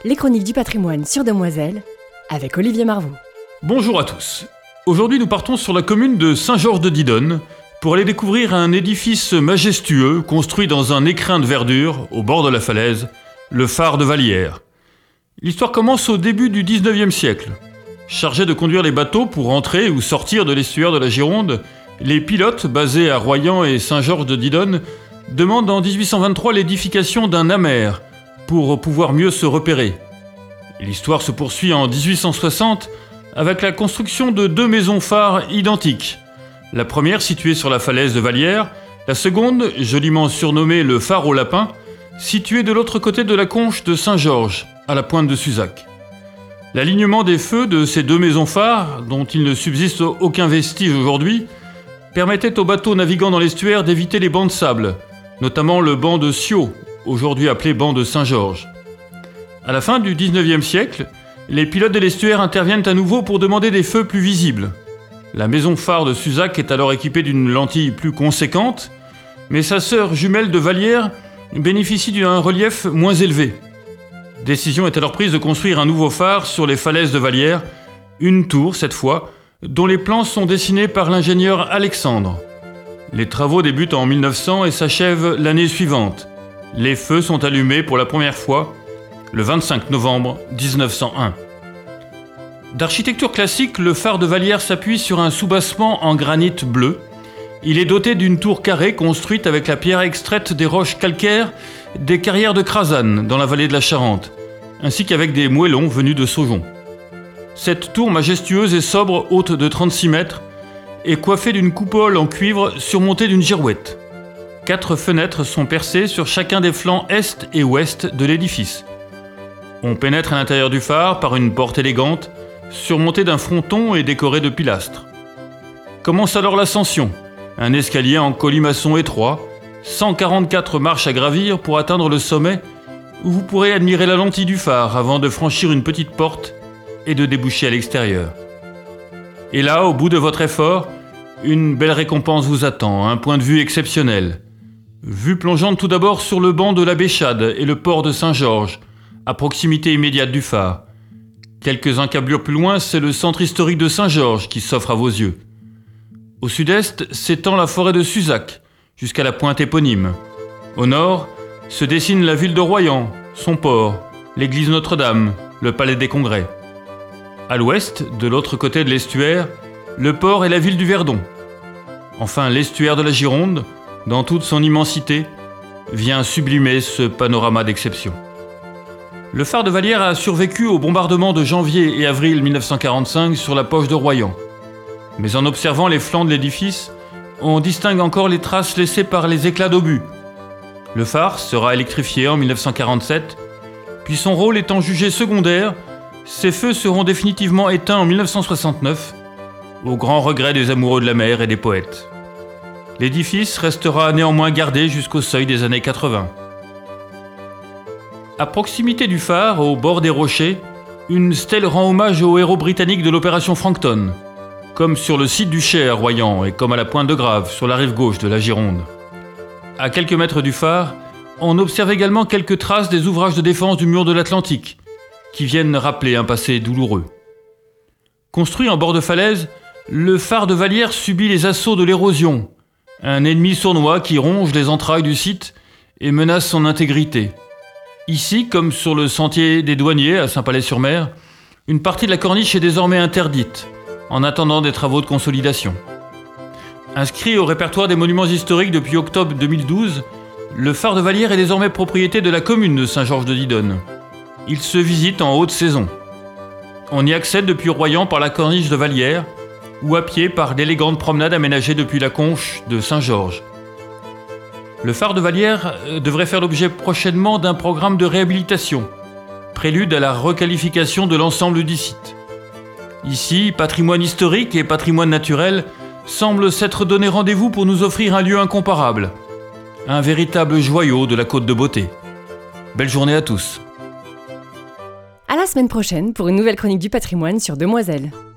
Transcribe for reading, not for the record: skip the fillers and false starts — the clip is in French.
Les chroniques du patrimoine sur Demoiselle, avec Olivier Marvaux. Bonjour à tous. Aujourd'hui, nous partons sur la commune de Saint-Georges-de-Didonne pour aller découvrir un édifice majestueux construit dans un écrin de verdure au bord de la falaise, le phare de Vallières. L'histoire commence au début du 19e siècle. Chargés de conduire les bateaux pour entrer ou sortir de l'estuaire de la Gironde, les pilotes basés à Royan et Saint-Georges-de-Didonne demandent en 1823 l'édification d'un amer pour pouvoir mieux se repérer. L'histoire se poursuit en 1860 avec la construction de 2 maisons phares identiques. La première située sur la falaise de Vallières, la seconde, joliment surnommée le phare au lapin, située de l'autre côté de la conche de Saint-Georges, à la pointe de Suzac. L'alignement des feux de ces 2 maisons phares, dont il ne subsiste aucun vestige aujourd'hui, permettait aux bateaux naviguant dans l'estuaire d'éviter les bancs de sable, notamment le banc de Sceaux, aujourd'hui appelé banc de Saint-Georges. À la fin du 19e siècle, les pilotes de l'estuaire interviennent à nouveau pour demander des feux plus visibles. La maison phare de Suzac est alors équipée d'une lentille plus conséquente, mais sa sœur jumelle de Vallières bénéficie d'un relief moins élevé. Décision est alors prise de construire un nouveau phare sur les falaises de Vallières, une tour cette fois, dont les plans sont dessinés par l'ingénieur Alexandre. Les travaux débutent en 1900 et s'achèvent l'année suivante. Les feux sont allumés pour la première fois le 25 novembre 1901. D'architecture classique, le phare de Vallières s'appuie sur un soubassement en granit bleu. Il est doté d'une tour carrée construite avec la pierre extraite des roches calcaires des carrières de Crazanne dans la vallée de la Charente, ainsi qu'avec des moellons venus de Saujon. Cette tour majestueuse et sobre, haute de 36 mètres, est coiffée d'une coupole en cuivre surmontée d'une girouette. 4 fenêtres sont percées sur chacun des flancs est et ouest de l'édifice. On pénètre à l'intérieur du phare par une porte élégante, surmontée d'un fronton et décorée de pilastres. Commence alors l'ascension, un escalier en colimaçon étroit, 144 marches à gravir pour atteindre le sommet, où vous pourrez admirer la lentille du phare avant de franchir une petite porte et de déboucher à l'extérieur. Et là, au bout de votre effort, une belle récompense vous attend, un point de vue exceptionnel. Vue plongeante tout d'abord sur le banc de la Béchade et le port de Saint-Georges, à proximité immédiate du phare. Quelques encablures plus loin, c'est le centre historique de Saint-Georges qui s'offre à vos yeux. Au sud-est s'étend la forêt de Suzac, jusqu'à la pointe éponyme. Au nord se dessine la ville de Royan, son port, l'église Notre-Dame, le palais des Congrès. À l'ouest, de l'autre côté de l'estuaire, le port et la ville du Verdon. Enfin, l'estuaire de la Gironde, dans toute son immensité, vient sublimer ce panorama d'exception. Le phare de Vallières a survécu au bombardement de janvier et avril 1945 sur la poche de Royan. Mais en observant les flancs de l'édifice, on distingue encore les traces laissées par les éclats d'obus. Le phare sera électrifié en 1947, puis son rôle étant jugé secondaire, ses feux seront définitivement éteints en 1969, au grand regret des amoureux de la mer et des poètes. L'édifice restera néanmoins gardé jusqu'au seuil des années 80. À proximité du phare, au bord des rochers, une stèle rend hommage aux héros britanniques de l'opération Frankton, comme sur le site du Cher à Royan et comme à la pointe de Grave, sur la rive gauche de la Gironde. À quelques mètres du phare, on observe également quelques traces des ouvrages de défense du mur de l'Atlantique, qui viennent rappeler un passé douloureux. Construit en bord de falaise, le phare de Vallières subit les assauts de l'érosion, un ennemi sournois qui ronge les entrailles du site et menace son intégrité. Ici, comme sur le sentier des douaniers à Saint-Palais-sur-Mer, une partie de la corniche est désormais interdite, en attendant des travaux de consolidation. Inscrit au répertoire des monuments historiques depuis octobre 2012, le phare de Vallières est désormais propriété de la commune de Saint-Georges-de-Didonne. Il se visite en haute saison. On y accède depuis Royan par la corniche de Vallières ou à pied par d'élégantes promenades aménagées depuis la conche de Saint-Georges. Le phare de Vallières devrait faire l'objet prochainement d'un programme de réhabilitation, prélude à la requalification de l'ensemble du site. Ici, patrimoine historique et patrimoine naturel semblent s'être donné rendez-vous pour nous offrir un lieu incomparable, un véritable joyau de la Côte de Beauté. Belle journée à tous. À la semaine prochaine pour une nouvelle chronique du patrimoine sur Demoiselle.